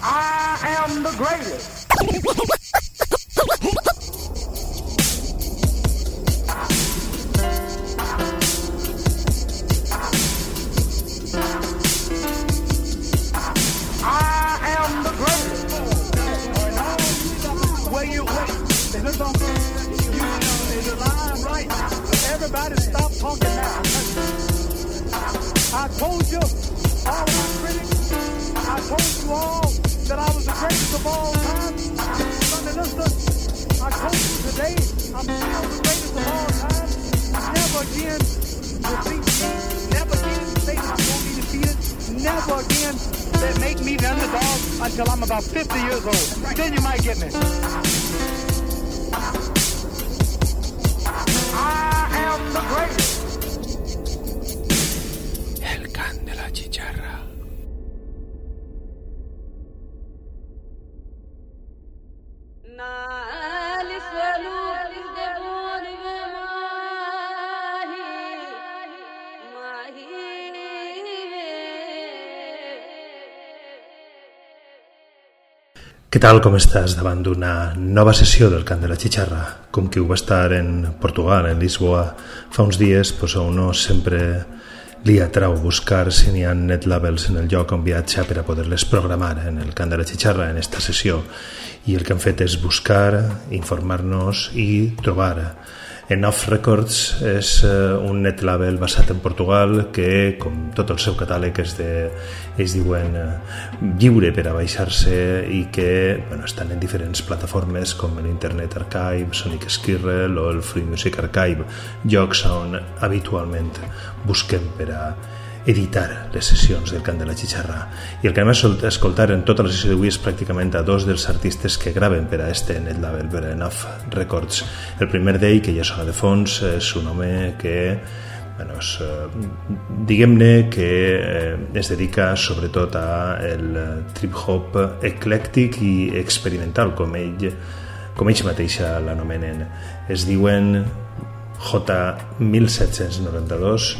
I am the greatest. I am the greatest. Where you wait? There's a line right. Everybody stop talking now. I told you, all of my critics, I told you all that I was the greatest of all time. Sunday, listen, I told you today, I'm still the greatest of all time. Never again defeat me. Never again say I won't be defeated. Never again that make me the underdog until I'm about 50 years old. Then you might get me. I am the greatest. El can de la chicharra. Què tal, com estàs davant d'una nova sessió del Cant de la Xixarra? Com qui ho va estar en Portugal, en Lisboa, fa uns dies, pues a uno sempre li atrau buscar si n'hi ha net labels en el lloc on viatja per a poder-les programar en el Cant de la Xixarra, en esta sessió. I el que hem fet és buscar, informar-nos i trobar. Enough Records és un net label basat en Portugal que, com tot el seu catàleg, ells diuen lliure per a baixar-se i que estan en diferents plataformes com l'Internet Archive, Sonic Squirrel o el Free Music Archive, llocs on habitualment busquem per a editar les sessions del Cant de la Xixarra. I el que anem a escoltar en tota la sessió d'avui és pràcticament a dos dels artistes que graven per a este net label, per a Enough Records. El primer d'ell, que ja sona de fons, és un home que diguem-ne que es dedica sobretot a el trip-hop eclèctic i experimental, com ells mateixa l'anomenen. Es diuen J1792,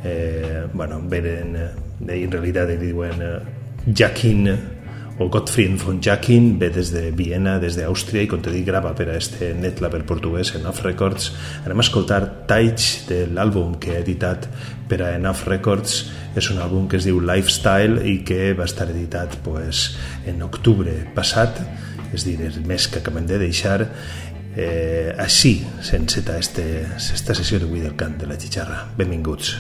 en realitat diuen Jakin o Gottfried von Jakin, ve des de Viena, des d'Àustria, i com te dic, grava per a este net label portuguès, Enough Records. Anem a escoltar Taich, de l'àlbum que ha editat per a Enough Records. És un àlbum que es diu Lifestyle i que va estar editat en octubre passat, és a dir, el mes que acabem de deixar. Així s'enceta esta sessió d'avui del Cant de la Xixarra. Benvinguts.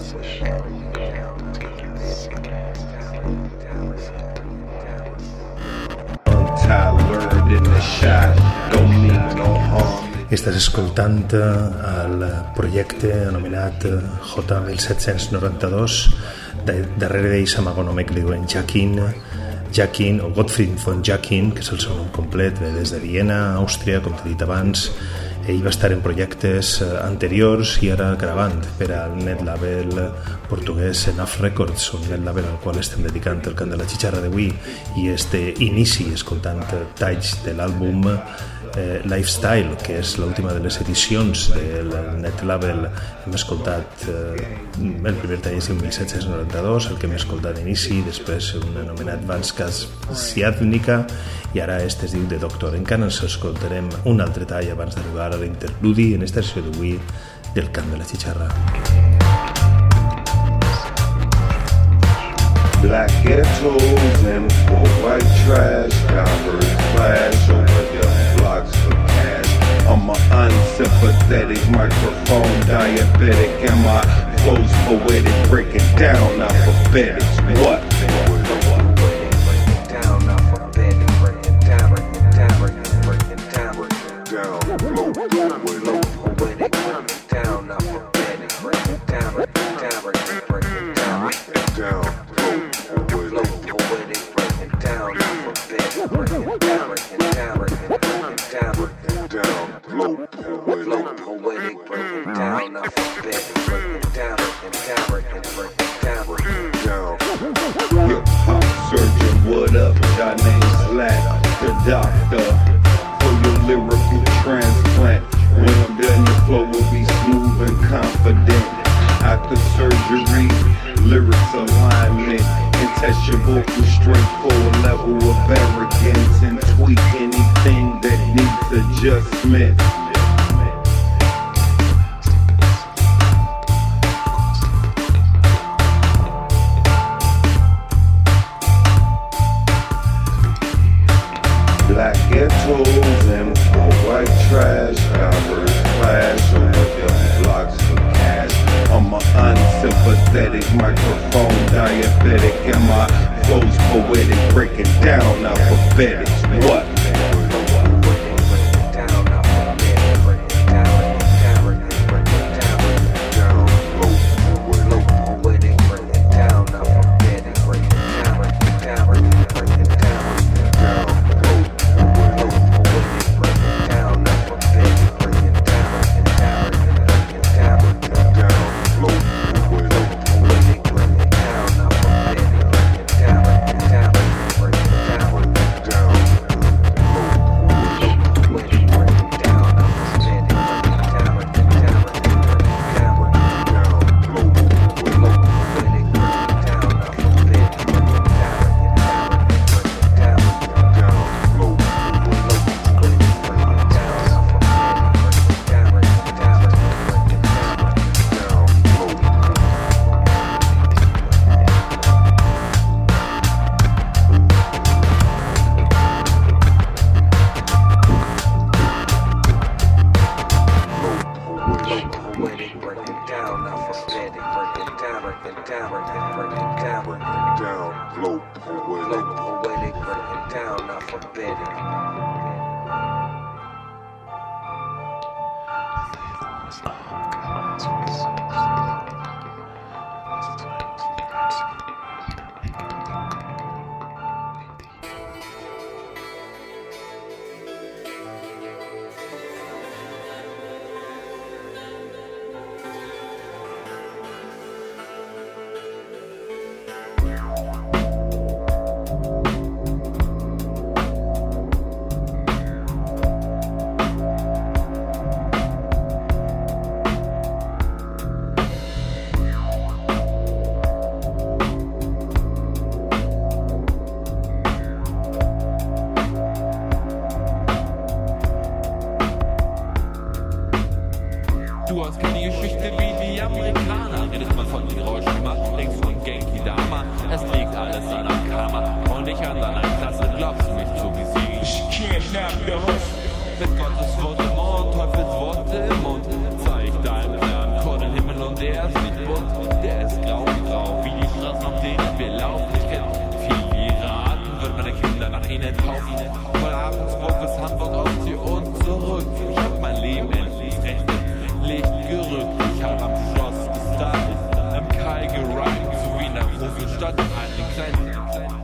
Estàs escoltant el projecte anomenat J1792. Darrere d'ell s'amagonom que li diuen Jacquin o Gottfried von Jacquin, que és el seu nom complet, ve des de Viena, Àustria, com t'he dit abans. Ell va estar en projectes anteriors i ara gravant per al net label portuguès Enough Records, un net label al qual estem dedicant el cant de la xitxarra d'avui, i este inici escoltant talls de l'àlbum Lifestyle, que és l'última de les edicions del net label. Hem escoltat el primer tall és 1792, el que hem escoltat d'inici, després un anomenat Vanska Siadnica, i ara este es diu The Doctor. Encara ens escoltarem un altre tall abans d'arribar a l'interludi en esta sessió d'avui del cant de la xitxarra. Black ghettos and full white trash, Converse flash over the blocks for cash. I'm an unsympathetic microphone diabetic, and my flow's poetic, breaking down alphabetics. What? Doctor, for your lyrical transplant. When I'm done, your flow will be smooth and confident. After surgery, lyrics alignment, and test your vocal strength for a level of arrogance, and tweak anything that needs adjustment. Black ghettos and full white trash, Converse flash over the blocks for cash. I'm an unsympathetic microphone diabetic, and my flow's poetic, breaking down alphabetics. What? Du hast keine Geschichte wie die Amerikaner. Redet man von Hiroshima, denkst von Genki Dama. Es liegt alles an einem Karma und nicht an deiner Klasse. Glaubst du mich zu besiegen? Mit Gottes Wort im Mund, Teufels Worte im Mund. Zeig deinem Herrn vor den Himmel und der ist nicht bunt, der ist Hausine. Von Abendsburg bis Hamburg, Ostsee und zurück. Ich hab mein Leben endlich recht Licht gerückt. Ich hab am Schloss gestartet, am Kai gerimt, so wie in der großen Stadt in einem kleinen.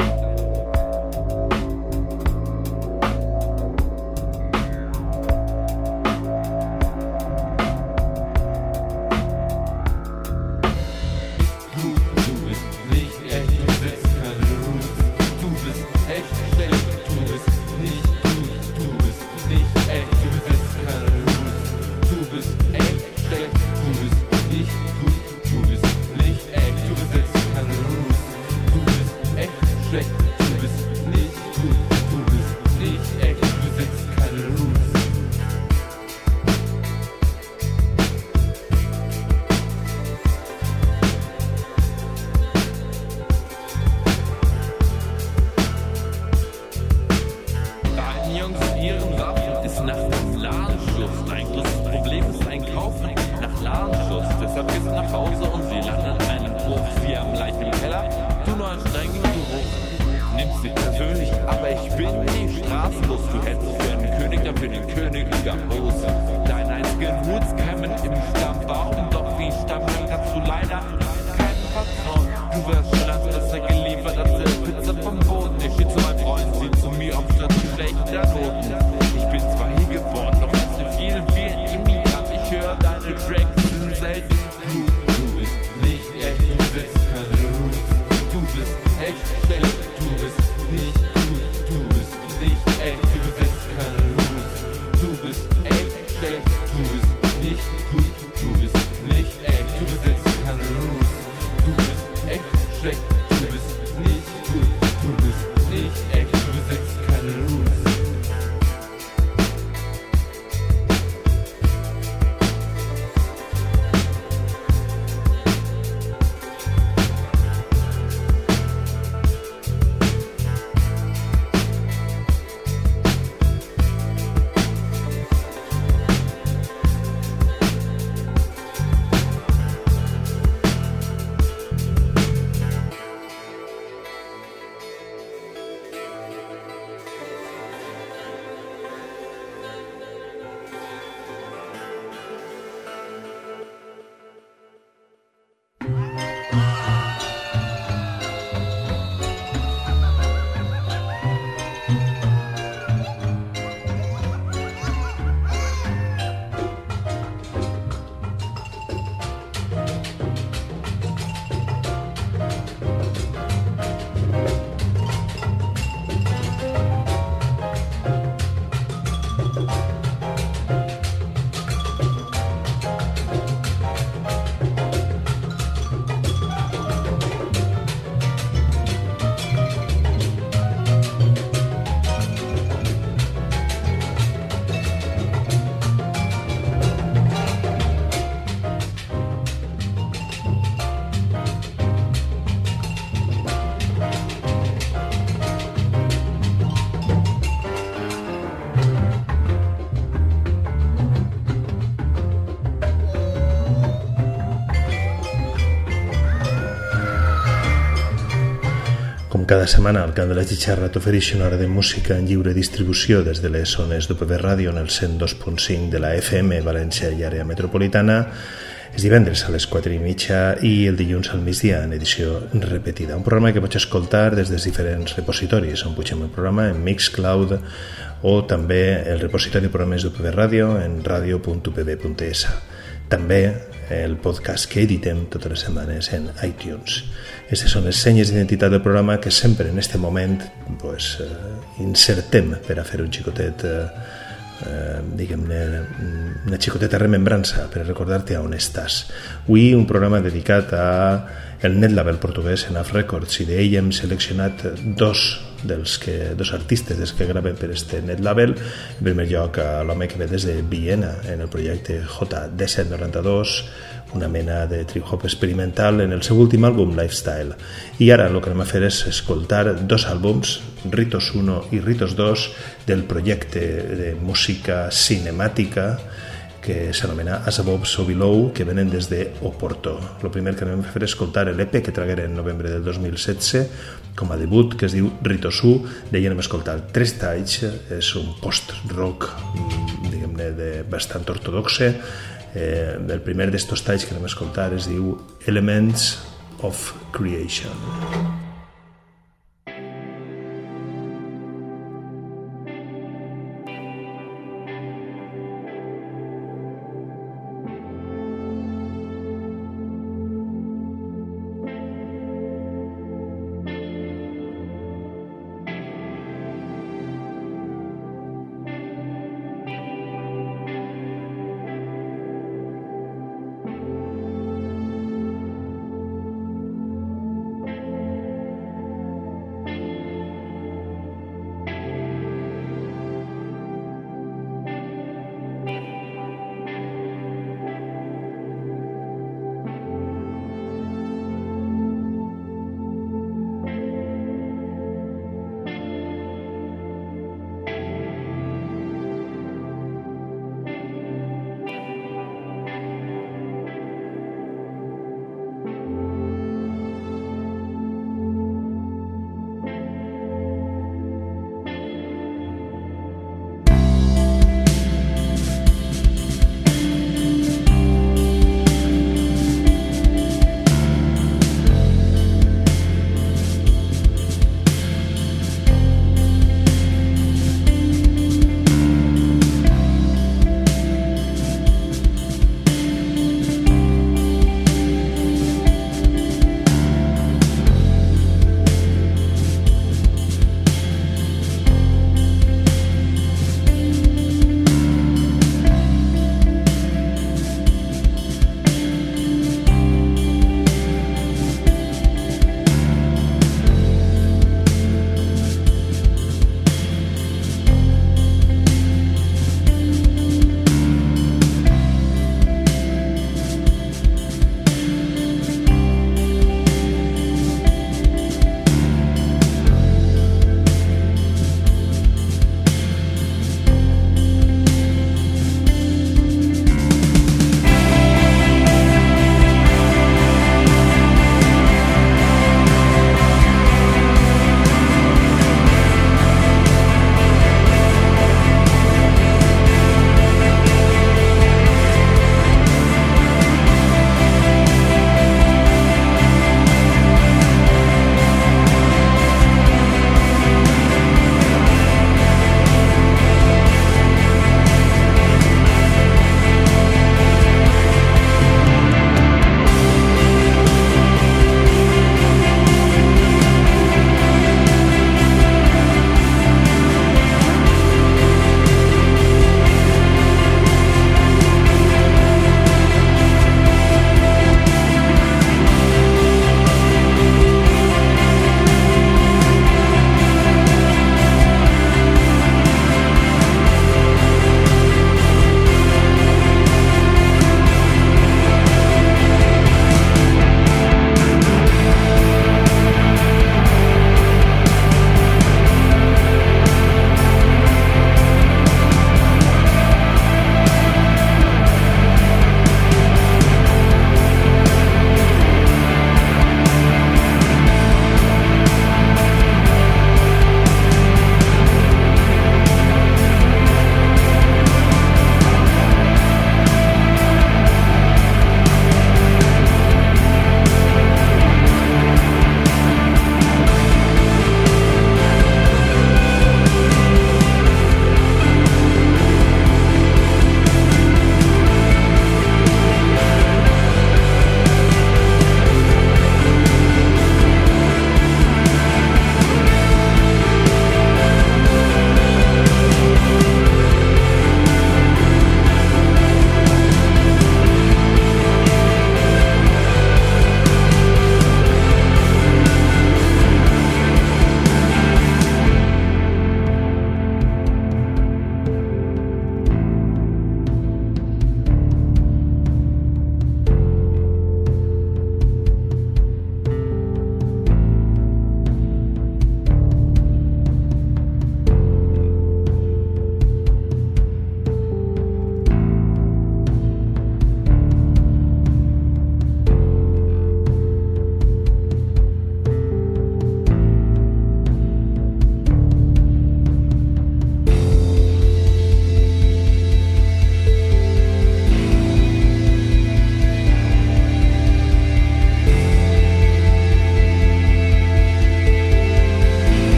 Cada setmana el Cant de la Xixarra t'ofereix una hora de música en lliure distribució des de les zones d'UPB Ràdio en el 102.5 de la FM València i àrea metropolitana. És divendres a les 4:30 i el dilluns al migdia en edició repetida. Un programa que pots escoltar des dels diferents repositoris on pugem el programa en Mixcloud o també el repositori de programes d'UPB Ràdio en radio.upb.es. També el podcast que editem totes les setmanes en iTunes. Aquestes són les senyes d'identitat del programa que sempre en aquest moment insertem per a fer un xicotet, diguem-ne, una xicoteta remembrança per recordar-te on estàs. Avui un programa dedicat al net label portuguès Enough Records, i d'ell hem seleccionat dos artistes dels que graven per este net label. En primer lloc a l'home que ve des de Viena en el projecte J1792, una mena de trip-hop experimental en el seu últim àlbum Lifestyle. I ara el que anem a fer és escoltar dos àlbums, Ritos 1 i Ritos 2, del projecte de música cinemàtica que s'anomena As Above So Below, que venen des de Oporto. El primer que anem a fer és escoltar l'EP que tragueren en novembre del 2016 com a debut, que es diu Ritosu. D'ahir anem a escoltar Tres Talls, és un post-rock, diguem-ne, bastant ortodoxe. El primer d'estos talls que anem a escoltar es diu Elements of Creation.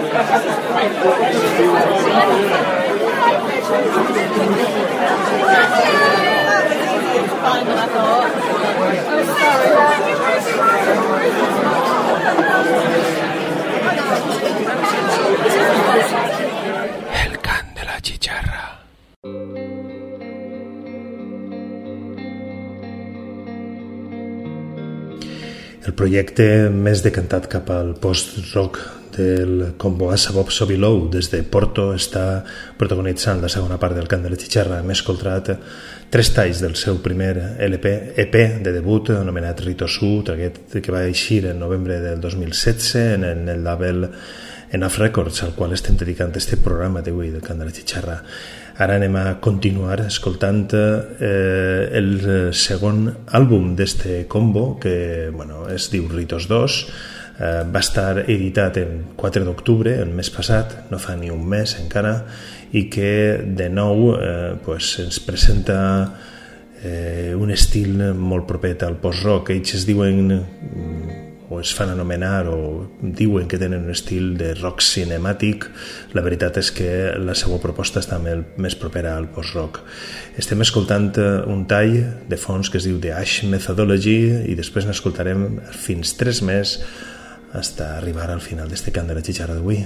El can de la chicharra. El projecte més decantat cap al post-rock del combo Asa Bob So Below des de Porto està protagonitzant la segona part del Cant de la Chicharra. Hem escoltat 3 talls del seu primer EP de debut anomenat Rito Sud, aquest que va eixir en novembre del 2016 en el label Enough Records, al qual estem dedicant este programa d'avui del Cant de la Chicharra. Ara anem a continuar escoltant el segon àlbum d'este combo, que es diu Ritos 2. Va estar editat el 4 d'octubre, el mes passat, no fa ni un mes encara, i que de nou ens presenta un estil molt proper al post-rock. Ells es diuen, o es fan anomenar, o diuen que tenen un estil de rock cinemàtic. La veritat és que la seva proposta està més propera al post-rock. Estem escoltant un tall de fons que es diu The Ash Methodology i després n'escoltarem fins 3 més fins a arribar al final d'este Cant de la Chicharra d'avui.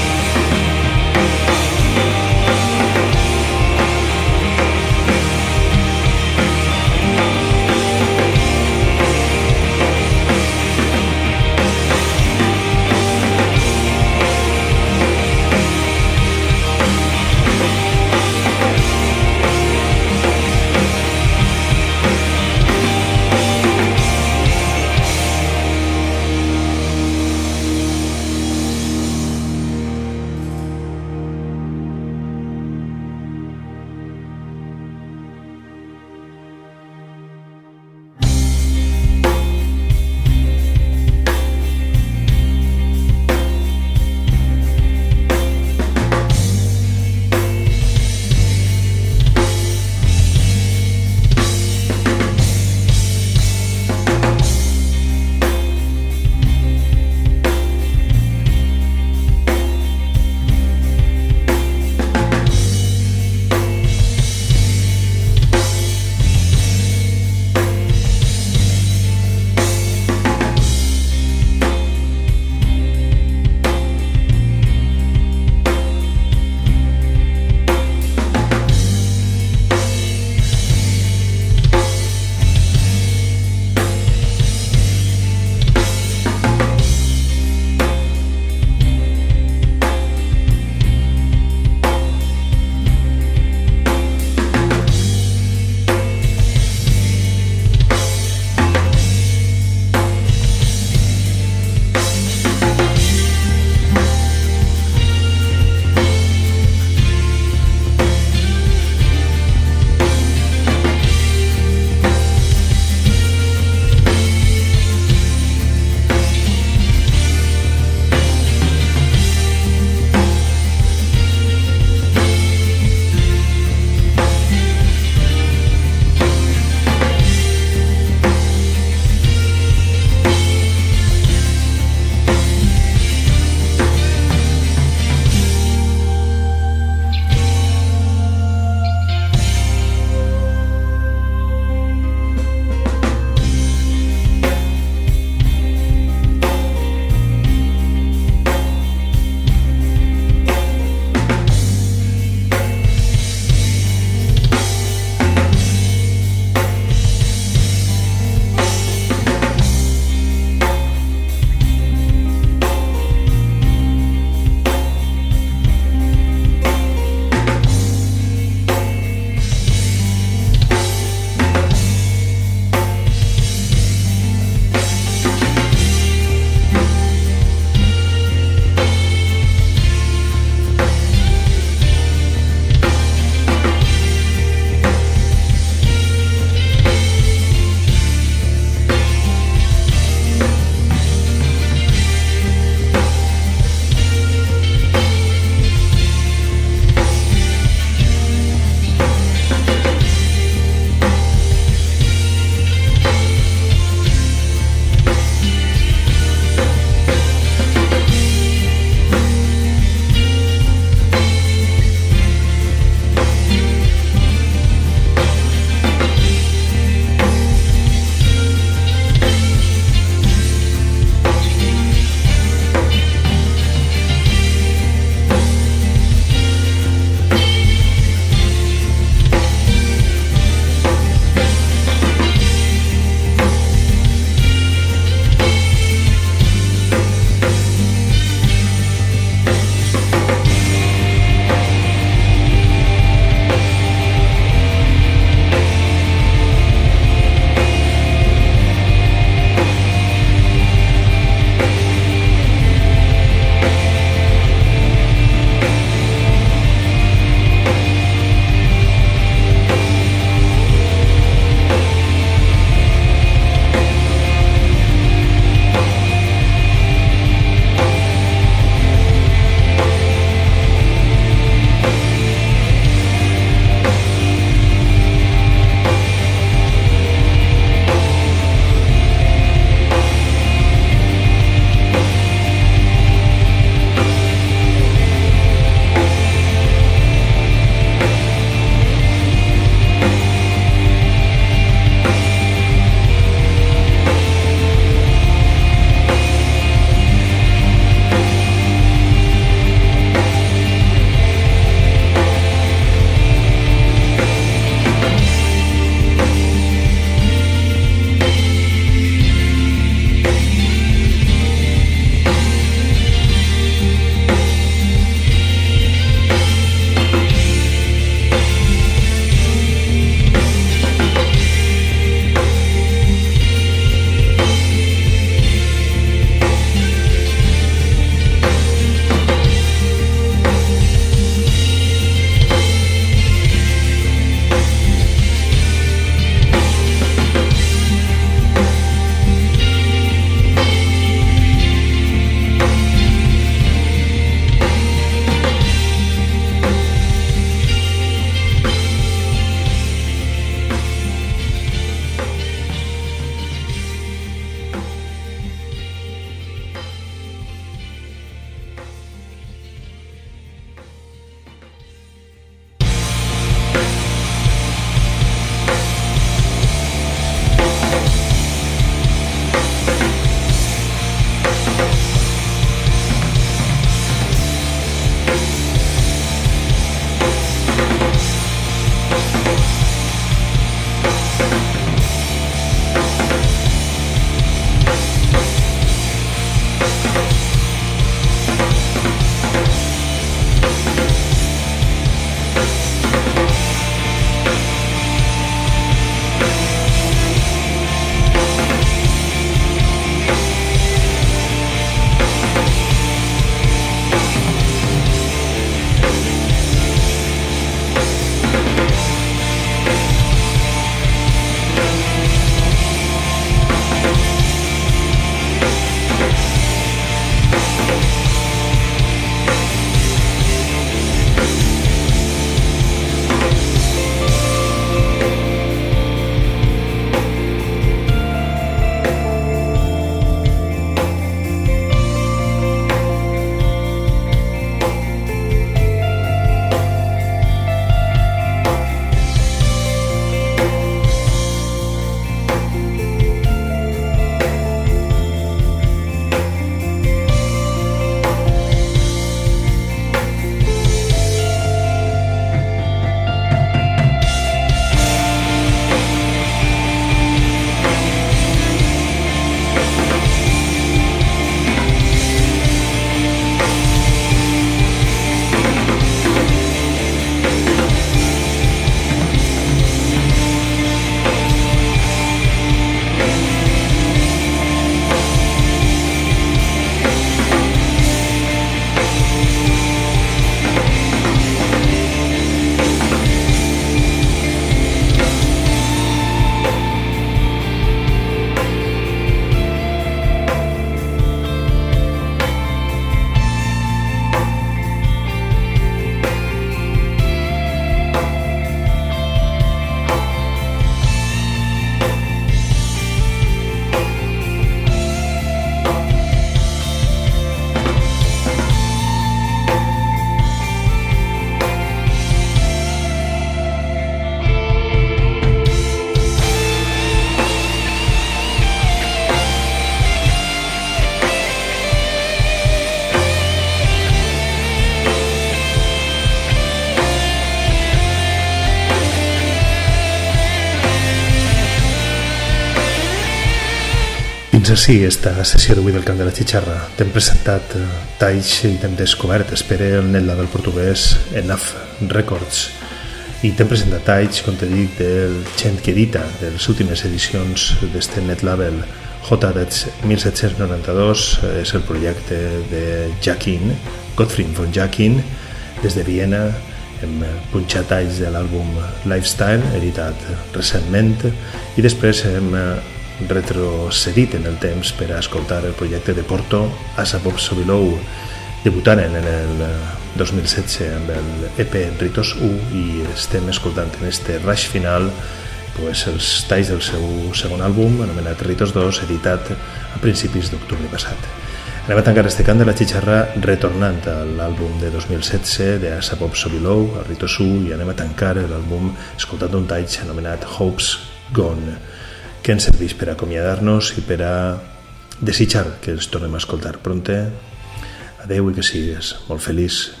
fins ací esta sessió d'avui del Cant de la Xicharra. T'hem presentat talls i t'hem descobert, espere el net label portuguès Enough Records, i t'hem presentat talls, com te dic, del gent que edita de les últimes edicions d'este net label J 1792. És el projecte de Jakin, Gottfried von Jakin, des de Viena. Hem punxat talls de l'àlbum Lifestyle, editat recentment, i després hem retrocedit en el temps per a escoltar el projecte de Porto, Asapop Sobilou. Debutaren en el 2016 amb el EP Ritos 1 i estem escoltant en este rush final els talls del seu segon àlbum, anomenat Ritos 2, editat a principis d'octubre passat. Anem a tancar este Cant de la Xicharra retornant a l'àlbum de 2016 de Asapop Sobilou, el Ritos 1, i anem a tancar l'àlbum escoltant un tall anomenat Hope's Gone, que ens serveix per acomiadar-nos i per a desitjar que ens tornem a escoltar pronte. Adeu i que sigues molt feliç.